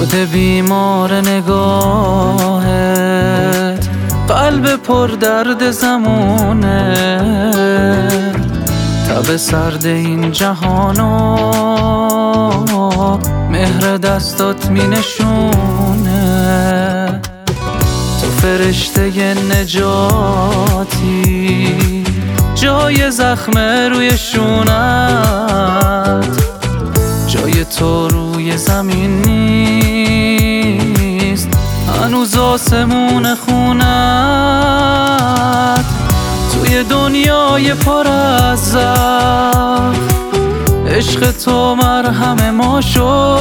شده بیمار نگاهت، قلب پر درد زمونه، تب سرد این جهانو مهر دستات می نشونه. تو فرشته نجاتی، جای زخم روی شونت، جای تو روی زمین نیست، هنوز آسمون خونت. توی دنیای پر از زخم، عشق تو مرهم ما شد.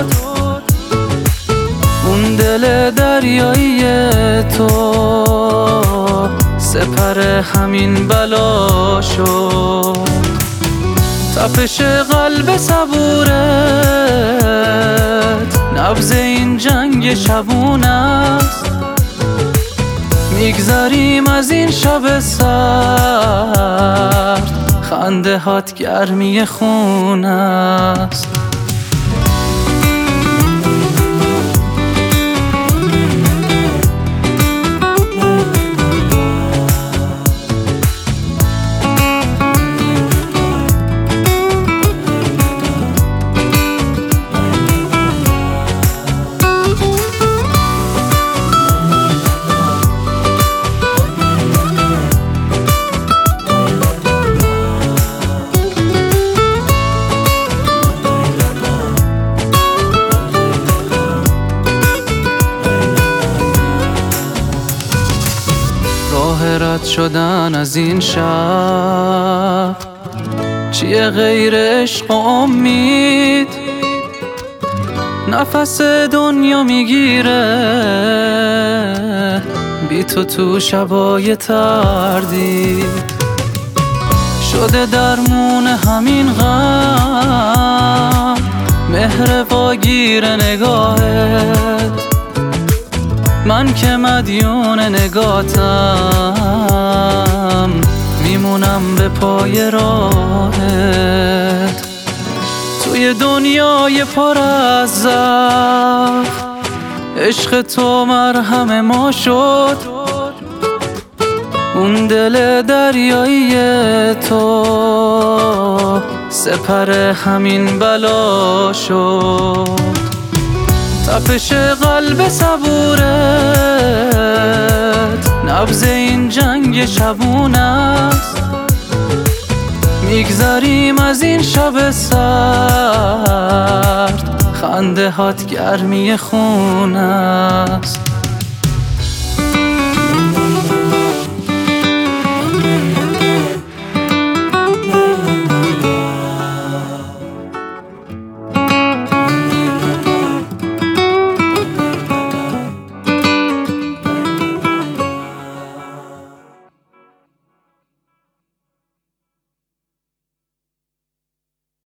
اون دل دریایی تو سپر همین بلا شد. تپش قلب صبورت، نبض این جنگ شبونه است. میگذریم از این شب سرد، خنده هات گرمی خون است. راه رد شدن از این شب چیه غیر عشق و امید؟ نفس دنیا میگیره بی تو شبای تردید. شده درمون همین غم مهر واگیر نگاهت. من که مدیون نگاتم، میمونم به پای راهت. توی دنیای پر از زخم، عشق تو مرهم ما شد. اون دل دریایی تو سپر همین بلا شد. تپش قلب صبورت، نبض این جنگ شبونه است. میگذریم از این شب سرد، خنده هات گرمی خون است.